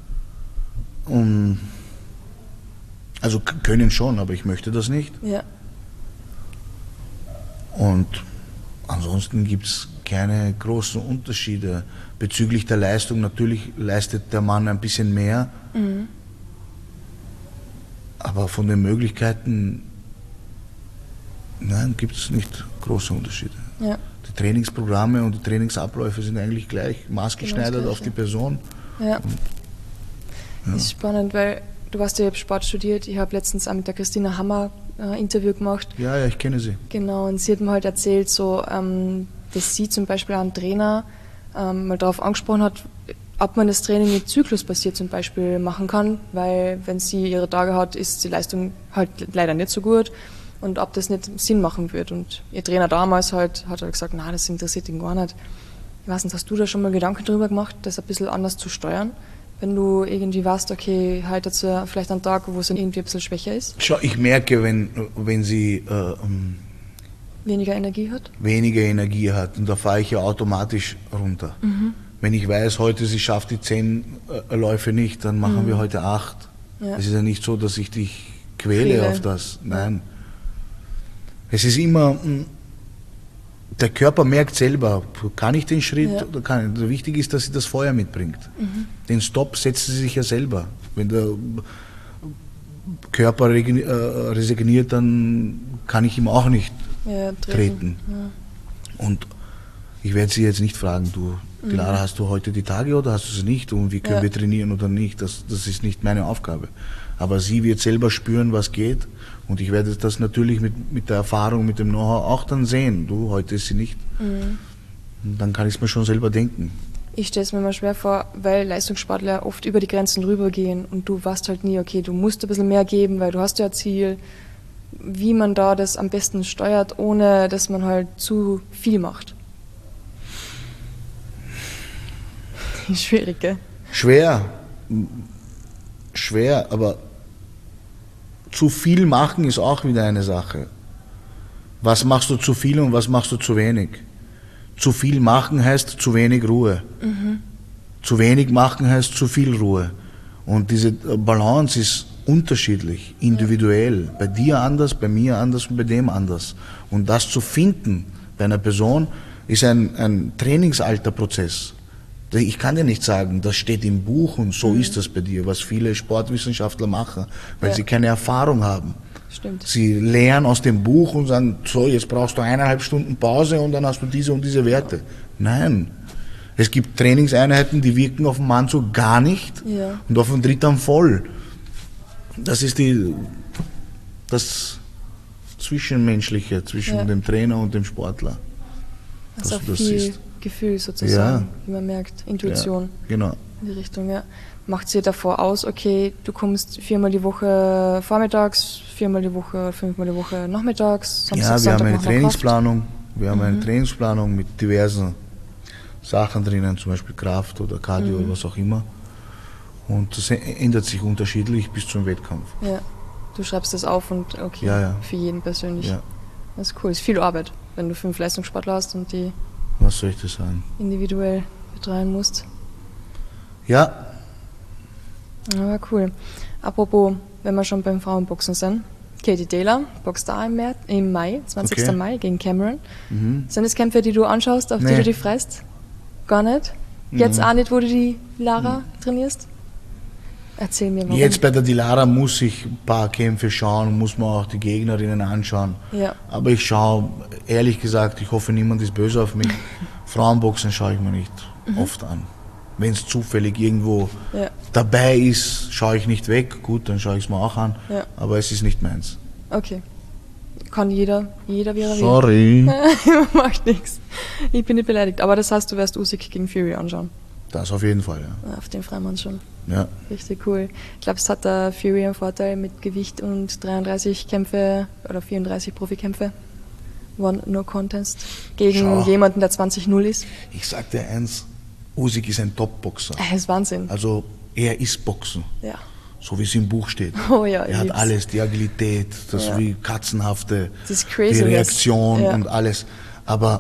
Also können schon, aber ich möchte das nicht.
Ja.
Und ansonsten gibt es keine großen Unterschiede. Bezüglich der Leistung, natürlich leistet der Mann ein bisschen mehr. Aber von den Möglichkeiten, nein, gibt es nicht große Unterschiede.
Ja.
Die Trainingsprogramme und die Trainingsabläufe sind eigentlich gleich, maßgeschneidert auf die Person.
Ja. Das ist spannend, weil du hast ja Sport studiert. Ich habe letztens auch mit der Christina Hammer ein Interview gemacht.
Ja, ich kenne sie.
Genau, und sie hat mir halt erzählt, so, dass sie zum Beispiel einen Trainer mal darauf angesprochen hat, ob man das Training mit zyklusbasiert zum Beispiel machen kann, weil wenn sie ihre Tage hat, ist die Leistung halt leider nicht so gut und ob das nicht Sinn machen wird. Und ihr Trainer damals halt hat halt gesagt, na, das interessiert ihn gar nicht. Ich weiß nicht, hast du da schon mal Gedanken darüber gemacht, das ein bisschen anders zu steuern? Wenn du irgendwie weißt, okay, halt jetzt vielleicht einen Tag, wo es irgendwie ein bisschen schwächer ist?
Schau, ich merke, wenn sie
Weniger Energie hat?
Weniger Energie hat und da fahre ich ja automatisch runter. Wenn ich weiß, heute sie schafft die 10 Läufe nicht, dann machen wir heute 8. Ja. Es ist ja nicht so, dass ich dich quäle auf das. Nein. Es ist immer, der Körper merkt selber, kann ich den Schritt oder kann ich. Wichtig ist, dass sie das Feuer mitbringt. Den Stop setzt sie sich ja selber. Wenn der Körper resigniert, dann kann ich ihm auch nicht treten. Ja. Und ich werde sie jetzt nicht fragen, du, Lara, hast du heute die Tage oder hast du sie nicht und wie können wir trainieren oder nicht, das ist nicht meine Aufgabe. Aber sie wird selber spüren, was geht und ich werde das natürlich mit der Erfahrung, mit dem Know-how auch dann sehen. Du, heute ist sie nicht. Und dann kann ich es mir schon selber denken.
Ich stelle es mir mal schwer vor, weil Leistungssportler oft über die Grenzen rübergehen und du weißt halt nie, okay, du musst ein bisschen mehr geben, weil du hast ja ein Ziel, wie man da das am besten steuert, ohne dass man halt zu viel macht. Schwierig, gell?
Schwer, aber zu viel machen ist auch wieder eine Sache. Was machst du zu viel und was machst du zu wenig? Zu viel machen heißt zu wenig Ruhe. Zu wenig machen heißt zu viel Ruhe. Und diese Balance ist unterschiedlich, individuell. Bei dir anders, bei mir anders und bei dem anders. Und das zu finden bei einer Person ist ein trainingsalter Prozess. Ich kann dir nicht sagen, das steht im Buch und so ist das bei dir, was viele Sportwissenschaftler machen, weil sie keine Erfahrung haben.
Stimmt. Sie
lernen aus dem Buch und sagen, so, jetzt brauchst du 1,5 Stunden Pause und dann hast du diese und diese Werte. Nein. Es gibt Trainingseinheiten, die wirken auf den Mann so gar nicht und auf den Dritten voll. Das ist das Zwischenmenschliche zwischen dem Trainer und dem Sportler.
Das ist auch viel Gefühl sozusagen, wie man merkt, Intuition in die Richtung. Ja. Macht sie davor aus, okay, du kommst 4-mal die Woche vormittags, 4-mal die Woche, 5-mal die Woche nachmittags,
Samstag, Sonntag, wir haben eine Trainingsplanung. Wir haben eine Trainingsplanung mit diversen Sachen drinnen, zum Beispiel Kraft oder Cardio oder was auch immer. Und das ändert sich unterschiedlich bis zum Wettkampf.
Ja, du schreibst das auf und okay, für jeden persönlich. Ja. Das ist cool, es ist viel Arbeit, wenn du 5 Leistungssportler hast und die
was soll ich das sagen?
Individuell betreuen musst.
Ja.
Aber cool. Apropos, wenn wir schon beim Frauenboxen sind, Katie Taylor boxt da im Mai, 20. Mai gegen Cameron. Sind das Kämpfe, die du anschaust, auf die du dich freust? Gar nicht? Jetzt auch nicht, wo du die Lara trainierst? Erzähl mir warum.
Jetzt bei der Dilara muss ich ein paar Kämpfe schauen, muss man auch die Gegnerinnen anschauen. Ja. Aber ich schaue, ehrlich gesagt, ich hoffe, niemand ist böse auf mich. Frauenboxen schaue ich mir nicht oft an. Wenn es zufällig irgendwo dabei ist, schaue ich nicht weg. Gut, dann schaue ich es mir auch an. Ja. Aber es ist nicht meins.
Okay. Kann jeder wie er will.
Sorry.
Macht nichts. Ich bin nicht beleidigt. Aber das heißt, du wirst Usyk gegen Fury anschauen.
Das auf jeden Fall, ja.
Auf den Freimann schon.
Ja.
Richtig cool. Ich glaube, es hat der Fury einen Vorteil mit Gewicht und 33 Kämpfe oder 34 Profikämpfe. One No Contest. Gegen jemanden, der 20-0 ist.
Ich sag dir eins, Usyk ist ein Top-Boxer.
Das ist Wahnsinn.
Also, er ist Boxen.
Ja.
So wie es im Buch steht.
Oh ja,
er hat alles, die Agilität, das wie katzenhafte,
das
die Reaktion und alles. Aber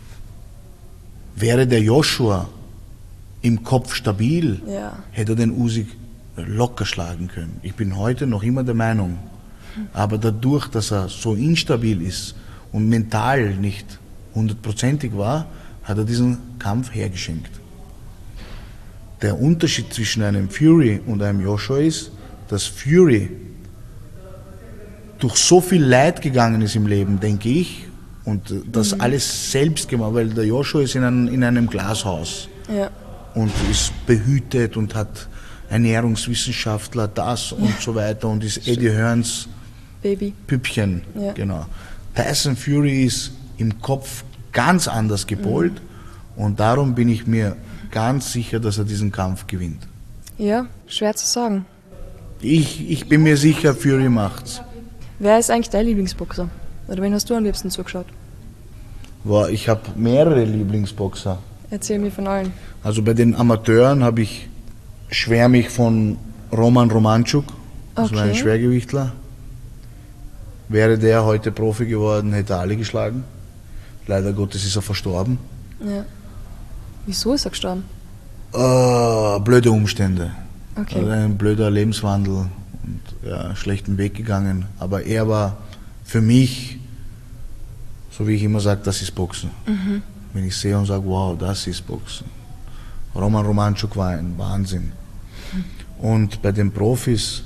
wäre der Joshua im Kopf stabil, hätte er den Usyk locker schlagen können. Ich bin heute noch immer der Meinung. Aber dadurch, dass er so instabil ist und mental nicht 100%ig war, hat er diesen Kampf hergeschenkt. Der Unterschied zwischen einem Fury und einem Joshua ist, dass Fury durch so viel Leid gegangen ist im Leben, denke ich, und das alles selbst gemacht, weil der Joshua ist in einem Glashaus. Ja. Und ist behütet und hat Ernährungswissenschaftler, das und so weiter und ist Eddie Hearns
Baby.
Püppchen, genau. Tyson Fury ist im Kopf ganz anders gepolt und darum bin ich mir ganz sicher, dass er diesen Kampf gewinnt.
Ja, schwer zu sagen.
Ich bin mir sicher, Fury macht's.
Wer ist eigentlich dein Lieblingsboxer? Oder wen hast du am liebsten zugeschaut?
Boah, ich habe mehrere Lieblingsboxer.
Erzähl mir von allen.
Also bei den Amateuren schwärme ich von Roman Romanchuk. Das war ein Schwergewichtler. Wäre der heute Profi geworden, hätte er alle geschlagen. Leider Gottes ist er verstorben.
Ja. Wieso ist er gestorben?
Blöde Umstände.
Okay.
Also ein blöder Lebenswandel und schlechten Weg gegangen. Aber er war für mich, so wie ich immer sage, das ist Boxen. Wenn ich sehe und sage, wow, das ist Boxen. Roman Romanchuk war ein Wahnsinn. Und bei den Profis,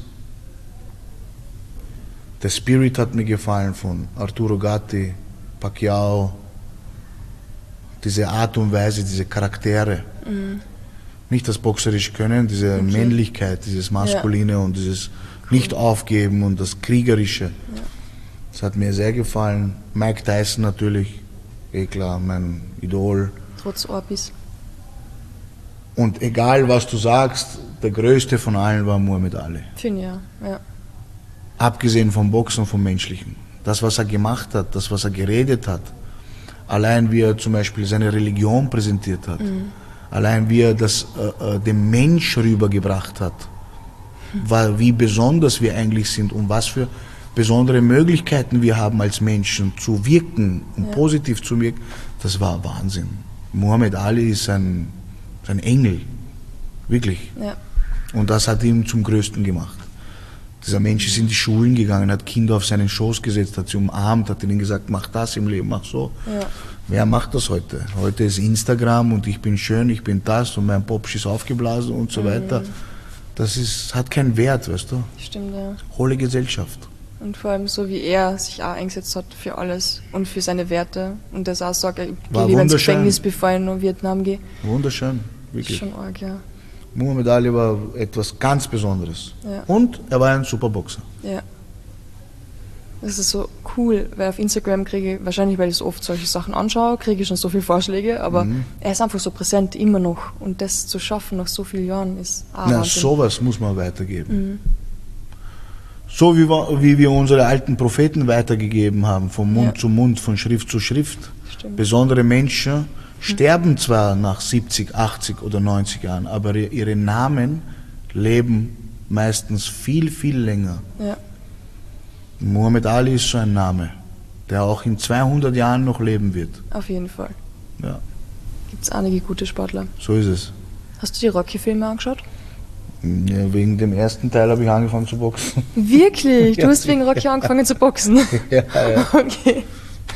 der Spirit hat mir gefallen von Arturo Gatti, Pacquiao, diese Art und Weise, diese Charaktere. Nicht das boxerische Können, diese Männlichkeit, dieses Maskuline und dieses Nicht-Aufgeben und das Kriegerische. Das hat mir sehr gefallen. Mike Tyson natürlich, klar, mein Idol.
Trotz Orbis.
Und egal was du sagst, der größte von allen war Muhammad Ali.
Finde ja.
Abgesehen vom Boxen und vom Menschlichen. Das, was er gemacht hat, das, was er geredet hat, allein wie er zum Beispiel seine Religion präsentiert hat, allein wie er das dem Mensch rübergebracht hat, wie besonders wir eigentlich sind und was für besondere Möglichkeiten wir haben als Menschen zu wirken und positiv zu wirken, das war Wahnsinn. Muhammad Ali ist ein Engel, wirklich.
Ja.
Und das hat ihn zum Größten gemacht. Dieser Mensch ist in die Schulen gegangen, hat Kinder auf seinen Schoß gesetzt, hat sie umarmt, hat ihnen gesagt, mach das im Leben, mach so.
Ja.
Wer macht das heute? Heute ist Instagram und ich bin schön, ich bin das und mein Popsch ist aufgeblasen und so weiter. Das hat keinen Wert, weißt du?
Stimmt, ja.
Hohle Gesellschaft.
Und vor allem so wie er sich auch eingesetzt hat für alles und für seine Werte. Und das auch sagt, ich gehe lieber ins Gefängnis, bevor ich nach Vietnam gehe.
Wunderschön, wirklich.
Das ist schon arg, ja.
Muhammad Ali war etwas ganz Besonderes.
Ja.
Und er war ein super Boxer.
Ja. Das ist so cool, weil auf Instagram kriege ich, wahrscheinlich weil ich so oft solche Sachen anschaue, kriege ich schon so viele Vorschläge, aber er ist einfach so präsent, immer noch. Und das zu schaffen nach so vielen Jahren ist Wahnsinn.
Sowas muss man weitergeben. So wie wir unsere alten Propheten weitergegeben haben, von Mund zu Mund, von Schrift zu Schrift.
Stimmt.
Besondere Menschen sterben zwar nach 70, 80 oder 90 Jahren, aber ihre Namen leben meistens viel, viel länger.
Ja.
Muhammad Ali ist so ein Name, der auch in 200 Jahren noch leben wird.
Auf jeden Fall.
Ja.
Gibt es einige gute Sportler.
So ist es.
Hast du die Rocky-Filme angeschaut?
Ja, wegen dem ersten Teil habe ich angefangen zu boxen.
Wirklich? Du hast wegen Rocky angefangen zu boxen?
Ja.
Okay.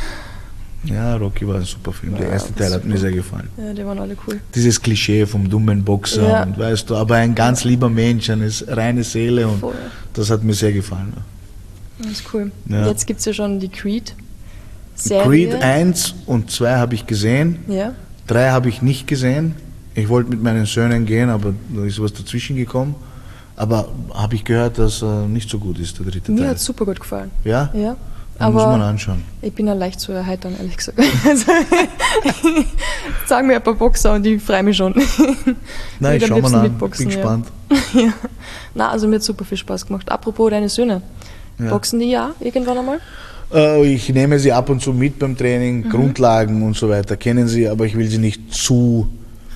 Ja, Rocky war ein super Film. Der erste Teil hat mir sehr gefallen.
Ja, die waren alle cool.
Dieses Klischee vom dummen Boxer, und weißt du, aber ein ganz lieber Mensch, eine reine Seele und das hat mir sehr gefallen.
Das ist cool.
Ja.
Jetzt gibt es ja schon die Creed-Serie.
Creed 1 und 2 habe ich gesehen, 3 habe ich nicht gesehen. Ich wollte mit meinen Söhnen gehen, aber da ist was dazwischen gekommen. Aber habe ich gehört, dass nicht so gut ist, der dritte Teil.
Mir hat es super gut gefallen.
Ja?
Ja.
Dann muss man anschauen.
Ich bin ja leicht zu erheitern, ehrlich gesagt. Also, sagen mir ein paar Boxer und ich freue mich schon.
Nein, ich schau mal an, bin gespannt.
Ja. Na, also mir hat super viel Spaß gemacht. Apropos deine Söhne, boxen die ja irgendwann einmal?
Ich nehme sie ab und zu mit beim Training, Grundlagen und so weiter kennen sie, aber ich will sie nicht zu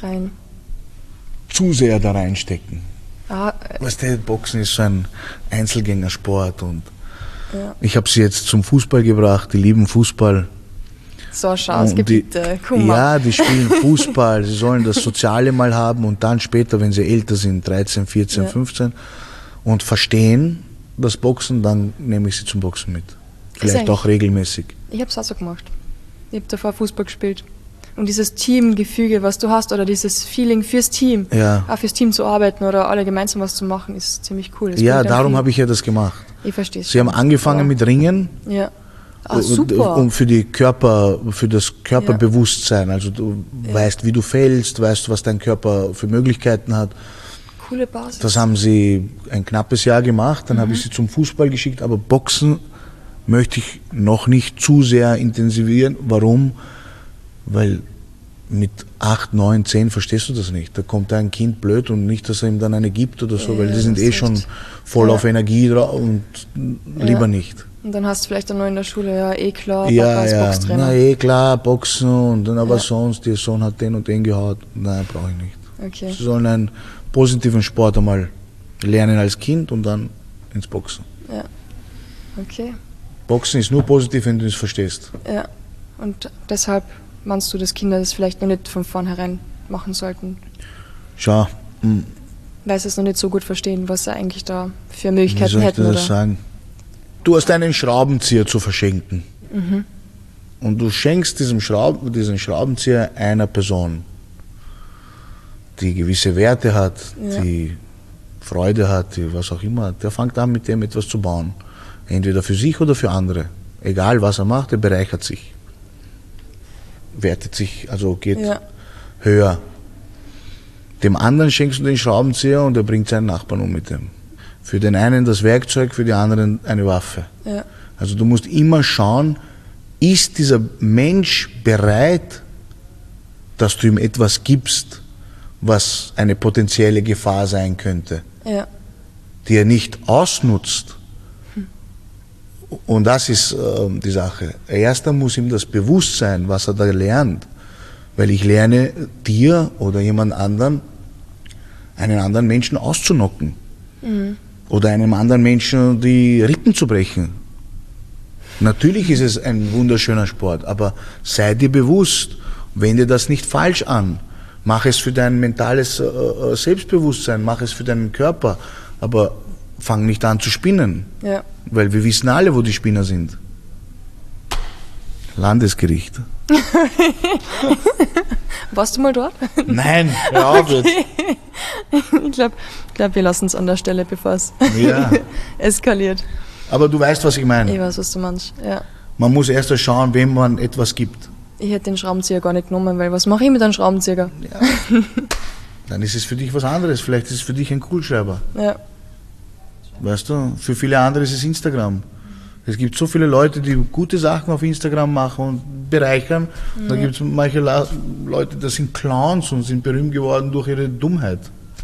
sehr da reinstecken. Weißt du, Boxen ist so ein Einzelgängersport und ich habe sie jetzt zum Fußball gebracht, die lieben Fußball.
So, schau, es gibt guck mal.
Ja, die spielen Fußball, sie sollen das Soziale mal haben und dann später, wenn sie älter sind, 13, 14, 15 und verstehen das Boxen, dann nehme ich sie zum Boxen mit. Vielleicht auch regelmäßig.
Ich habe es auch so gemacht. Ich habe davor Fußball gespielt. Und dieses Teamgefüge, was du hast, oder dieses Feeling fürs Team, auch fürs Team zu arbeiten oder alle gemeinsam was zu machen, ist ziemlich cool. Das
darum habe ich ja das gemacht.
Ich verstehe es.
Sie haben angefangen mit Ringen.
Ja. Super.
Um für das Körperbewusstsein. Also du weißt, wie du fällst, weißt, was dein Körper für Möglichkeiten hat.
Coole Basis.
Das haben sie ein knappes Jahr gemacht, dann habe ich sie zum Fußball geschickt, aber Boxen möchte ich noch nicht zu sehr intensivieren. Warum? Weil mit 8, 9, 10 verstehst du das nicht. Da kommt ein Kind blöd und nicht, dass er ihm dann eine gibt oder so, weil die sind schon voll auf Energie drauf und lieber nicht.
Und dann hast du vielleicht dann noch in der Schule, klar,
Papa ist Boxtrainer. Klar, Boxen und dann aber sonst, der Sohn hat den und den gehaut. Nein, brauche ich nicht.
Okay.
Sie sollen einen positiven Sport einmal lernen als Kind und dann ins Boxen.
Ja, okay.
Boxen ist nur positiv, wenn du es verstehst.
Ja, und deshalb meinst du, dass Kinder das vielleicht noch nicht von vornherein machen sollten?
Schau.
Weil sie es noch nicht so gut verstehen, was sie eigentlich da für Möglichkeiten hätten, oder?
Sagen? Du hast einen Schraubenzieher zu verschenken. Und du schenkst diesen Schraubenzieher einer Person, die gewisse Werte hat, die Freude hat, die was auch immer. Der fängt an, mit dem etwas zu bauen. Entweder für sich oder für andere. Egal was er macht, er bereichert sich. Wertet sich, also geht höher. Dem anderen schenkst du den Schraubenzieher und er bringt seinen Nachbarn um mit dem. Für den einen das Werkzeug, für die anderen eine Waffe. Ja. Also du musst immer schauen, ist dieser Mensch bereit, dass du ihm etwas gibst, was eine potenzielle Gefahr sein könnte, die er nicht ausnutzt. Und das ist die Sache. Erst muss ihm das bewusst sein, was er da lernt. Weil ich lerne dir oder jemand anderen, einen anderen Menschen auszunocken. Oder einem anderen Menschen die Rippen zu brechen. Natürlich ist es ein wunderschöner Sport, aber sei dir bewusst, wende das nicht falsch an. Mach es für dein mentales Selbstbewusstsein, mach es für deinen Körper, aber fang nicht an zu spinnen. Ja. Weil wir wissen alle, wo die Spinner sind. Landesgericht.
Warst du mal dort?
Nein, hör auf jetzt.
Ich glaube, wir lassen es an der Stelle, bevor es eskaliert.
Aber du weißt, was ich meine.
Ich weiß, was du meinst, ja.
Man muss erst schauen, wem man etwas gibt.
Ich hätte den Schraubenzieher gar nicht genommen, weil was mache ich mit einem Schraubenzieher?
Ja. Dann ist es für dich was anderes. Vielleicht ist es für dich ein Kugelschreiber. Ja. Weißt du, für viele andere ist es Instagram. Es gibt so viele Leute, die gute Sachen auf Instagram machen und bereichern. Ja. Da gibt es manche Leute, das sind Clowns und sind berühmt geworden durch ihre Dummheit.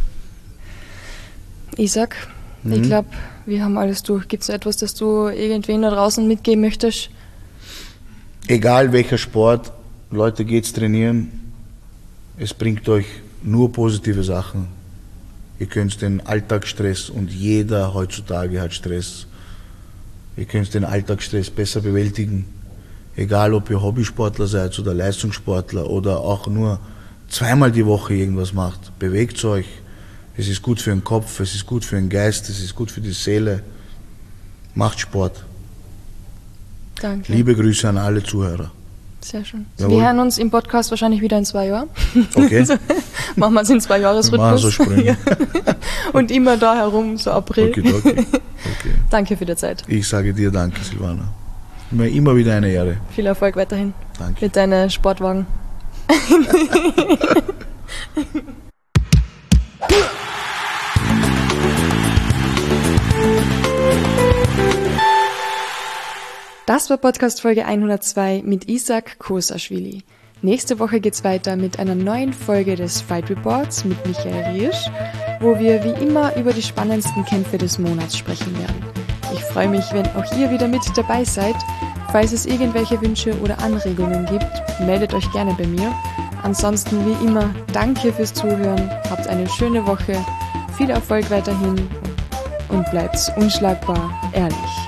Isaac, ich glaube, wir haben alles durch. Gibt es etwas, das du irgendwen da draußen mitgeben möchtest?
Egal welcher Sport, Leute, geht's trainieren. Es bringt euch nur positive Sachen. Ihr könnt den Alltagsstress, und jeder heutzutage hat Stress, ihr könnt den Alltagsstress besser bewältigen. Egal, ob ihr Hobbysportler seid oder Leistungssportler oder auch nur zweimal die Woche irgendwas macht. Bewegt euch. Es ist gut für den Kopf, es ist gut für den Geist, es ist gut für die Seele. Macht Sport.
Danke.
Liebe Grüße an alle Zuhörer.
Sehr schön. Wir hören uns im Podcast wahrscheinlich wieder in 2 Jahren.
Okay.
Machen wir es in 2-Jahres-Rhythmus.
Machen so Sprünge.
Und immer da herum, so April.
Okay.
Danke für die Zeit.
Ich sage dir danke, Silvana. Mir immer wieder eine Ehre.
Viel Erfolg weiterhin.
Danke.
Mit deinen Sportwagen. Das war Podcast Folge 102 mit Isaac Kosaschwili. Nächste Woche geht's weiter mit einer neuen Folge des Fight Reports mit Michael Riersch, wo wir wie immer über die spannendsten Kämpfe des Monats sprechen werden. Ich freue mich, wenn auch ihr wieder mit dabei seid. Falls es irgendwelche Wünsche oder Anregungen gibt, meldet euch gerne bei mir. Ansonsten wie immer, danke fürs Zuhören, habt eine schöne Woche, viel Erfolg weiterhin und bleibt unschlagbar ehrlich.